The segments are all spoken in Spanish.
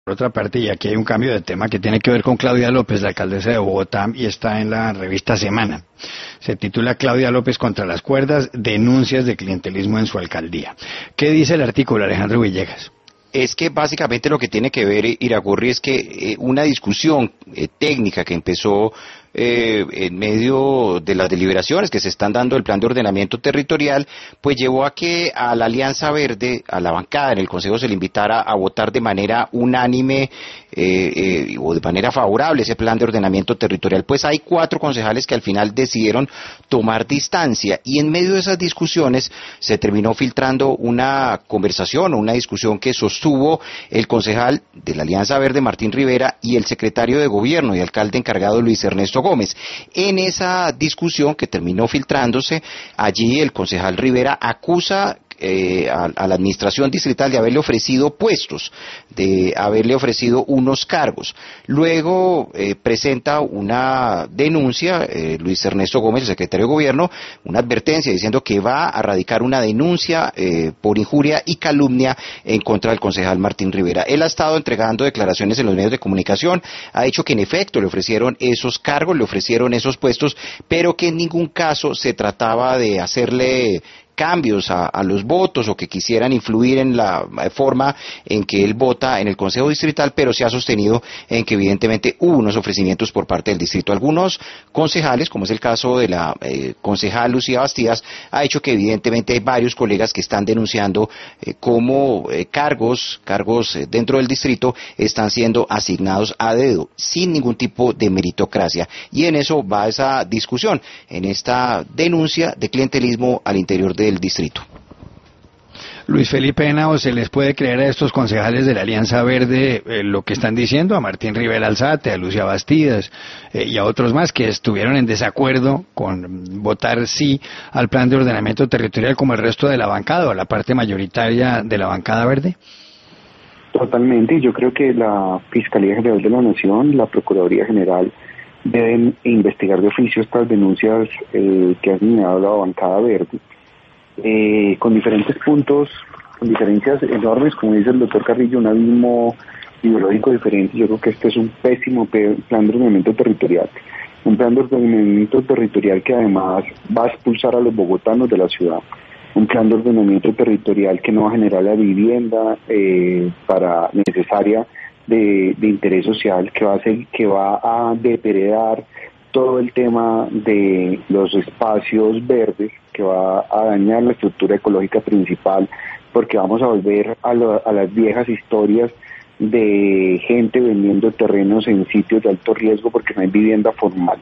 Por otra parte, y aquí hay un cambio de tema que tiene que ver con Claudia López, la alcaldesa de Bogotá, y está en la revista Semana. Se titula Claudia López contra las cuerdas, denuncias de clientelismo en su alcaldía. ¿Qué dice el artículo, Alejandro Villegas? Es que básicamente lo que tiene que ver, Iragorri, es que una discusión técnica que empezó en medio de las deliberaciones que se están dando del plan de ordenamiento territorial, pues llevó a que a la Alianza Verde, a la bancada en el Consejo, se le invitara a votar de manera unánime o de manera favorable ese plan de ordenamiento territorial. Pues hay 4 concejales que al final decidieron tomar distancia, y en medio de esas discusiones se terminó filtrando una conversación o una discusión que sostuvo el concejal de la Alianza Verde, Martín Rivera, y el secretario de Gobierno y alcalde encargado, Luis Ernesto Gómez. En esa discusión que terminó filtrándose, allí el concejal Rivera acusa a la administración distrital de haberle ofrecido puestos, de haberle ofrecido unos cargos. Luego presenta una denuncia, Luis Ernesto Gómez, el secretario de Gobierno, una advertencia diciendo que va a radicar una denuncia por injuria y calumnia en contra del concejal Martín Rivera. Él ha estado entregando declaraciones en los medios de comunicación, ha dicho que en efecto le ofrecieron esos cargos, le ofrecieron esos puestos, pero que en ningún caso se trataba de hacerle cambios a los votos o que quisieran influir en la forma en que él vota en el Consejo Distrital, pero se ha sostenido en que evidentemente hubo unos ofrecimientos por parte del distrito. Algunos concejales, como es el caso de la concejal Lucía Bastidas, ha hecho que evidentemente hay varios colegas que están denunciando cómo cargos dentro del distrito están siendo asignados a dedo, sin ningún tipo de meritocracia. Y en eso va esa discusión, en esta denuncia de clientelismo al interior del distrito. Luis Felipe Henao, ¿se les puede creer a estos concejales de la Alianza Verde lo que están diciendo? A Martín Rivera Alzate, a Lucía Bastidas y a otros más que estuvieron en desacuerdo con votar sí al plan de ordenamiento territorial como el resto de la bancada o la parte mayoritaria de la bancada verde. Totalmente, yo creo que la Fiscalía General de la Nación, la Procuraduría General deben investigar de oficio estas denuncias que ha señalado la bancada verde. Con diferentes puntos, con diferencias enormes, como dice el doctor Carrillo, un abismo ideológico diferente. Yo creo que este es un pésimo plan de ordenamiento territorial, un plan de ordenamiento territorial que además va a expulsar a los bogotanos de la ciudad, un plan de ordenamiento territorial que no va a generar la vivienda para necesaria de interés social, que va a depredar todo el tema de los espacios verdes, que va a dañar la estructura ecológica principal, porque vamos a volver a las viejas historias de gente vendiendo terrenos en sitios de alto riesgo porque no hay vivienda formal.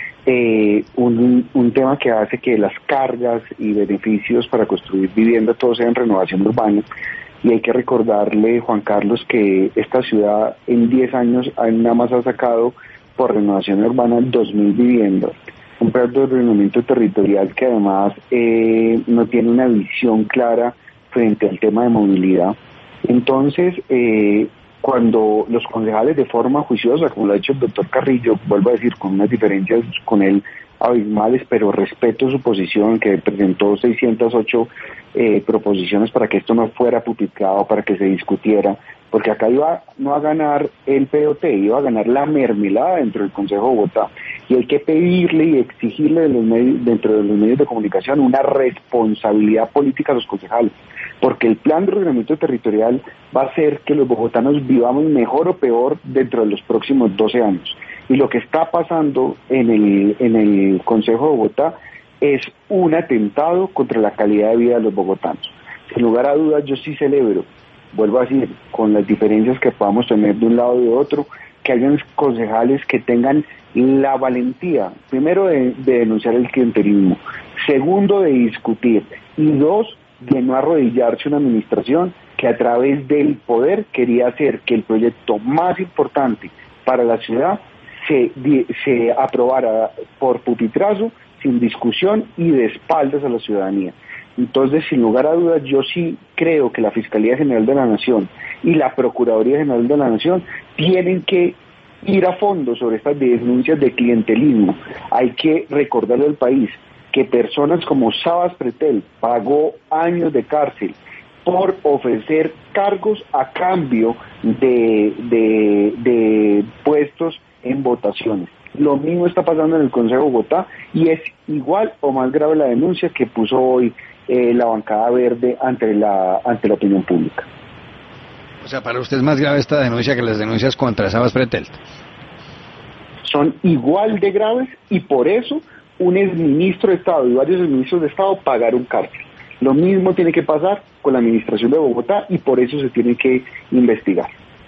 Un tema que hace que las cargas y beneficios para construir vivienda todo sea en renovación urbana. Y hay que recordarle, Juan Carlos, que esta ciudad en 10 años nada más ha sacado por renovación urbana 2.000 viviendas. Un plan de ordenamiento territorial que además no tiene una visión clara frente al tema de movilidad. Entonces, cuando los concejales de forma juiciosa, como lo ha dicho el doctor Carrillo, vuelvo a decir, con unas diferencias con él abismales, pero respeto su posición, que presentó 608 proposiciones para que esto no fuera publicado, para que se discutiera, porque acá iba no a ganar el POT, iba a ganar la mermelada dentro del Consejo de Bogotá, y hay que pedirle y exigirle dentro de los medios de comunicación una responsabilidad política a los concejales, porque el plan de ordenamiento territorial va a hacer que los bogotanos vivamos mejor o peor dentro de los próximos 12 años, y lo que está pasando en el Consejo de Bogotá es un atentado contra la calidad de vida de los bogotanos. Sin lugar a dudas, yo sí celebro, vuelvo a decir, con las diferencias que podamos tener de un lado y de otro, que hayan concejales que tengan la valentía, primero de denunciar el clientelismo, segundo de discutir, y 2, de no arrodillarse una administración que a través del poder quería hacer que el proyecto más importante para la ciudad se aprobara por pupitrazo, sin discusión y de espaldas a la ciudadanía. Entonces, sin lugar a dudas, yo sí creo que la Fiscalía General de la Nación y la Procuraduría General de la Nación tienen que ir a fondo sobre estas denuncias de clientelismo. Hay que recordarle al país que personas como Sabas Pretel pagó años de cárcel por ofrecer cargos a cambio de puestos en votaciones. Lo mismo está pasando en el Consejo de Bogotá y es igual o más grave la denuncia que puso hoy la bancada verde ante la opinión pública. O sea, para usted es más grave esta denuncia que las denuncias contra Sabas Pretel. Son igual de graves y por eso un exministro de Estado y varios exministros de Estado pagaron cárcel. Lo mismo tiene que pasar con la administración de Bogotá y por eso se tiene que investigar.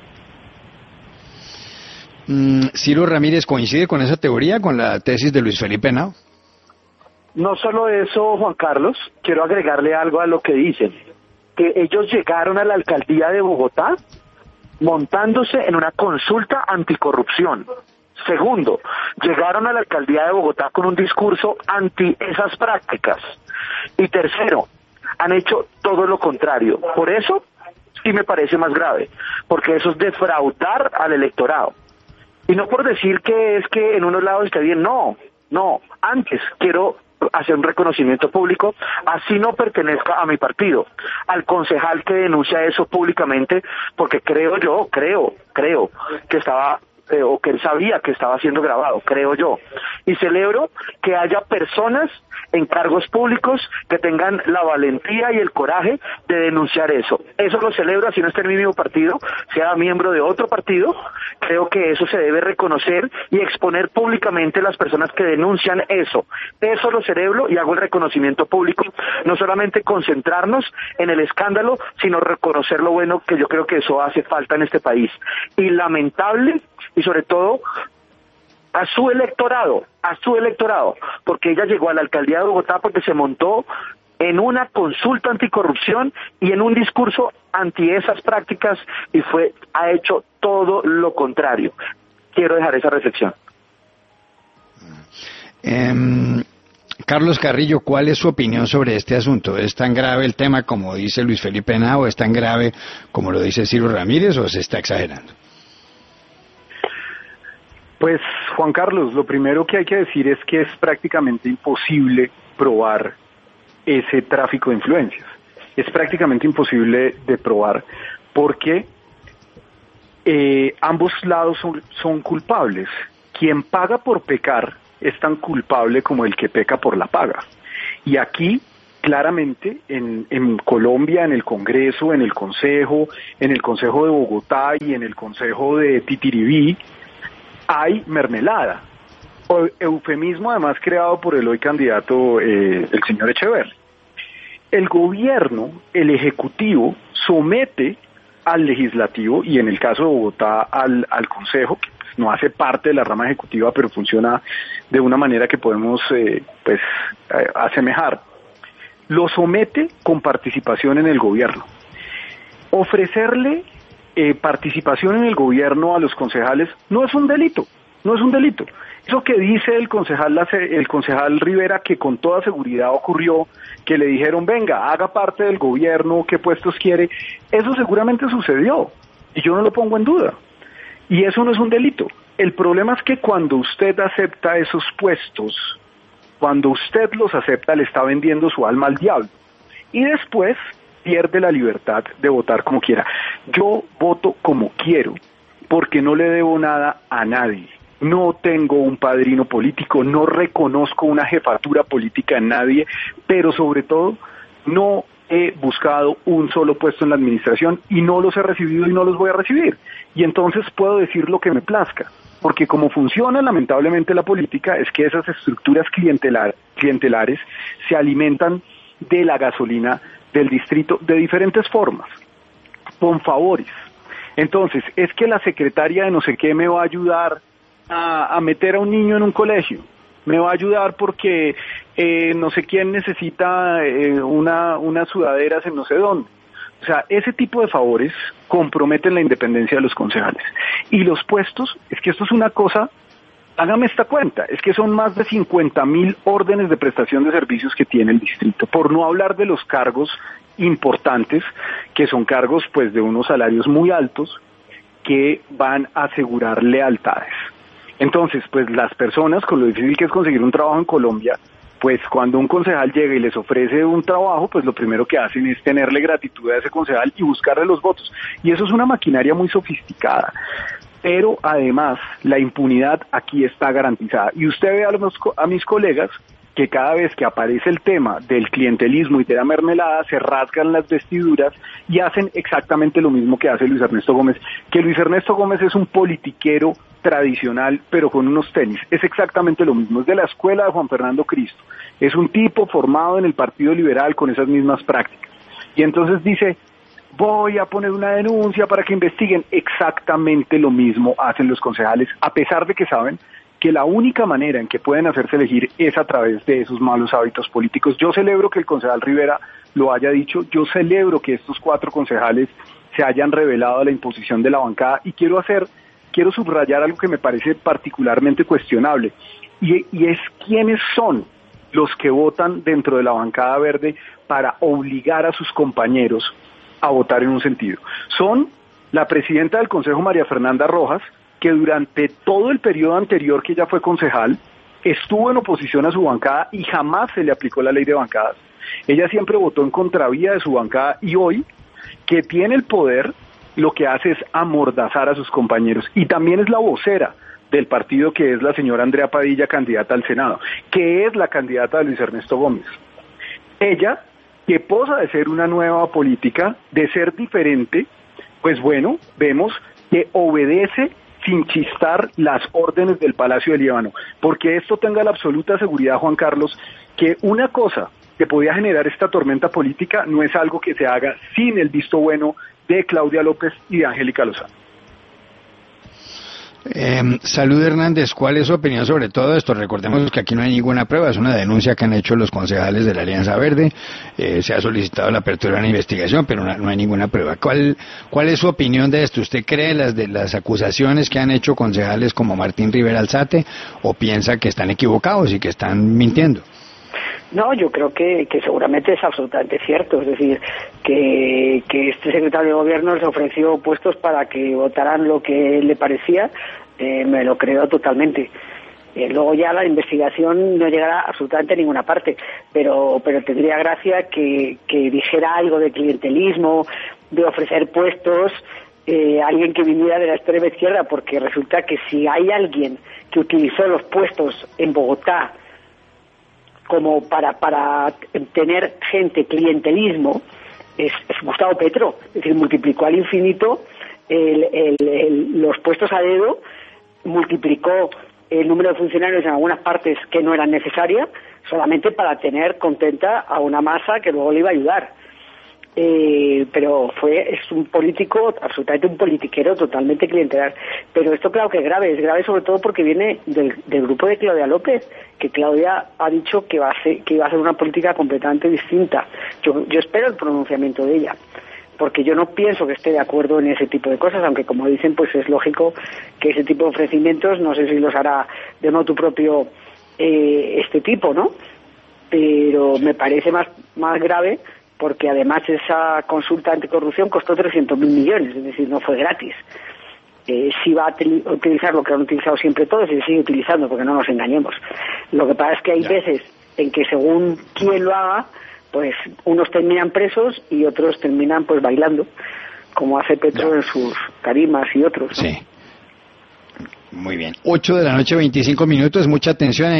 ¿Ciro Ramírez coincide con esa teoría, con la tesis de Luis Felipe Henao? No solo eso, Juan Carlos, quiero agregarle algo a lo que dicen, que ellos llegaron a la alcaldía de Bogotá montándose en una consulta anticorrupción. Segundo, llegaron a la alcaldía de Bogotá con un discurso anti esas prácticas. Y tercero, han hecho todo lo contrario. Por eso sí me parece más grave, porque eso es defraudar al electorado. Y no por decir que es que en unos lados está bien, no, antes quiero hacer un reconocimiento público, así no pertenezca a mi partido, al concejal que denuncia eso públicamente, porque creo que estaba o que él sabía que estaba siendo grabado, creo yo, y celebro que haya personas en cargos públicos que tengan la valentía y el coraje de denunciar eso. Eso lo celebro, así no esté en mi mismo partido, sea miembro de otro partido. Creo que eso se debe reconocer y exponer públicamente las personas que denuncian eso. Eso lo celebro y hago el reconocimiento público, no solamente concentrarnos en el escándalo, sino reconocer lo bueno, que yo creo que eso hace falta en este país. Y lamentable, y sobre todo a su electorado, porque ella llegó a la alcaldía de Bogotá porque se montó en una consulta anticorrupción y en un discurso anti esas prácticas y ha hecho todo lo contrario. Quiero dejar esa reflexión. Carlos Carrillo, ¿cuál es su opinión sobre este asunto? ¿Es tan grave el tema como dice Luis Felipe Henao? ¿Es tan grave como lo dice Ciro Ramírez o se está exagerando? Pues, Juan Carlos, lo primero que hay que decir es que es prácticamente imposible probar ese tráfico de influencias. Es prácticamente imposible de probar porque ambos lados son culpables. Quien paga por pecar es tan culpable como el que peca por la paga. Y aquí, claramente, en Colombia, en el Congreso, en el Consejo de Bogotá y en el Consejo de Titiribí, hay mermelada, o eufemismo además creado por el hoy candidato, el señor Echeverri. El gobierno, el ejecutivo, somete al legislativo y en el caso de Bogotá al Consejo, que pues no hace parte de la rama ejecutiva, pero funciona de una manera que podemos asemejar. Lo somete con participación en el gobierno. Ofrecerle participación en el gobierno a los concejales no es un delito. Eso que dice el concejal Rivera, que con toda seguridad ocurrió, que le dijeron, venga, haga parte del gobierno, ¿qué puestos quiere? Eso seguramente sucedió, y yo no lo pongo en duda. Y eso no es un delito. El problema es que cuando usted acepta esos puestos, cuando usted los acepta, le está vendiendo su alma al diablo. Y después pierde la libertad de votar como quiera. Yo voto como quiero, porque no le debo nada a nadie. No tengo un padrino político, no reconozco una jefatura política en nadie, pero sobre todo no he buscado un solo puesto en la administración y no los he recibido y no los voy a recibir. Y entonces puedo decir lo que me plazca, porque como funciona lamentablemente la política es que esas estructuras clientelares se alimentan de la gasolina del distrito de diferentes formas, con favores. Entonces, es que la secretaria de no sé qué me va a ayudar a meter a un niño en un colegio, me va a ayudar porque no sé quién necesita unas sudaderas en no sé dónde. O sea, ese tipo de favores comprometen la independencia de los concejales. Y los puestos, es que esto es una cosa, hágame esta cuenta, es que son más de 50.000 órdenes de prestación de servicios que tiene el distrito, por no hablar de los cargos importantes, que son cargos pues de unos salarios muy altos, que van a asegurar lealtades. Entonces, pues las personas, con lo difícil que es conseguir un trabajo en Colombia, pues cuando un concejal llega y les ofrece un trabajo, pues lo primero que hacen es tenerle gratitud a ese concejal y buscarle los votos. Y eso es una maquinaria muy sofisticada. Pero además la impunidad aquí está garantizada. Y usted ve a mis colegas que cada vez que aparece el tema del clientelismo y de la mermelada se rasgan las vestiduras y hacen exactamente lo mismo que hace Luis Ernesto Gómez, que Luis Ernesto Gómez es un politiquero tradicional pero con unos tenis, es exactamente lo mismo, es de la escuela de Juan Fernando Cristo, es un tipo formado en el Partido Liberal con esas mismas prácticas, y entonces dice, voy a poner una denuncia para que investiguen. Exactamente lo mismo hacen los concejales, a pesar de que saben que la única manera en que pueden hacerse elegir es a través de esos malos hábitos políticos. Yo celebro que el concejal Rivera lo haya dicho, yo celebro que estos 4 concejales se hayan revelado a la imposición de la bancada, y quiero subrayar algo que me parece particularmente cuestionable, y es quiénes son los que votan dentro de la bancada verde para obligar a sus compañeros a votar en un sentido. Son la presidenta del Consejo, María Fernanda Rojas, que durante todo el periodo anterior que ella fue concejal, estuvo en oposición a su bancada y jamás se le aplicó la ley de bancadas. Ella siempre votó en contravía de su bancada, y hoy, que tiene el poder, lo que hace es amordazar a sus compañeros. Y también es la vocera del partido, que es la señora Andrea Padilla, candidata al Senado, que es la candidata de Luis Ernesto Gómez. Ella, que posa de ser una nueva política, de ser diferente, pues bueno, vemos que obedece sin chistar las órdenes del Palacio de Líbano, porque esto tenga la absoluta seguridad, Juan Carlos, que una cosa que podía generar esta tormenta política no es algo que se haga sin el visto bueno de Claudia López y de Angélica Lozano. Salud Hernández, ¿cuál es su opinión sobre todo esto? Recordemos que aquí no hay ninguna prueba, es una denuncia que han hecho los concejales de la Alianza Verde, se ha solicitado la apertura de una investigación, pero no hay ninguna prueba. ¿Cuál es su opinión de esto? ¿Usted cree las acusaciones que han hecho concejales como Martín Rivera Alzate, o piensa que están equivocados y que están mintiendo? No, yo creo que seguramente es absolutamente cierto, es decir, que este secretario de Gobierno les ofreció puestos para que votaran lo que le parecía, me lo creo totalmente. Luego ya la investigación no llegará absolutamente a ninguna parte, pero tendría gracia que dijera algo de clientelismo, de ofrecer puestos, alguien que viniera de la extrema izquierda, porque resulta que si hay alguien que utilizó los puestos en Bogotá como para tener gente, clientelismo, es Gustavo Petro. Es decir, multiplicó al infinito los puestos a dedo, multiplicó el número de funcionarios en algunas partes que no eran necesarias, solamente para tener contenta a una masa que luego le iba a ayudar. Pero es un político, absolutamente un politiquero totalmente clientelar. Pero esto claro que es grave sobre todo porque viene del grupo de Claudia López, que Claudia ha dicho que iba a hacer una política completamente distinta. Yo espero el pronunciamiento de ella, porque yo no pienso que esté de acuerdo en ese tipo de cosas, aunque como dicen, pues es lógico que ese tipo de ofrecimientos, no sé si los hará de motu propio este tipo, ¿no? Pero me parece más grave, porque además esa consulta anticorrupción costó 300.000 millones, es decir, no fue gratis. Si va a utilizar lo que han utilizado siempre todos, y se sigue utilizando, porque no nos engañemos. Lo que pasa es que hay veces en que según quién lo haga, pues unos terminan presos y otros terminan pues bailando, como hace Petro en sus tarimas y otros, ¿no? Sí. Muy bien. 8 de la noche, 25 minutos, mucha atención.